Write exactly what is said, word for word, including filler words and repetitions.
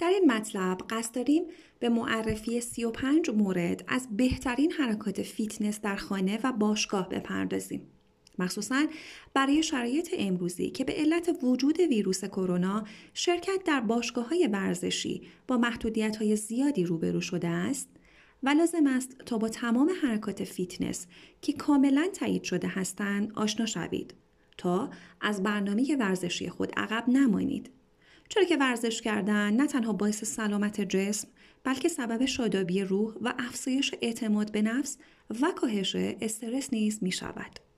در این مطلب قصد داریم به معرفی سی و پنج مورد از بهترین حرکات فیتنس در خانه و باشگاه بپردازیم. مخصوصاً برای شرایط امروزی که به علت وجود ویروس کرونا شرکت در باشگاه‌های ورزشی با محدودیت‌های زیادی روبرو شده است و لازم است تا با تمام حرکات فیتنس که کاملاً تایید شده هستند آشنا شوید تا از برنامه ورزشی خود عقب نمانید. چرا که ورزش کردن نه تنها باعث سلامت جسم بلکه سبب شادابی روح و افزایش اعتماد به نفس و کاهش استرس نیز می شود.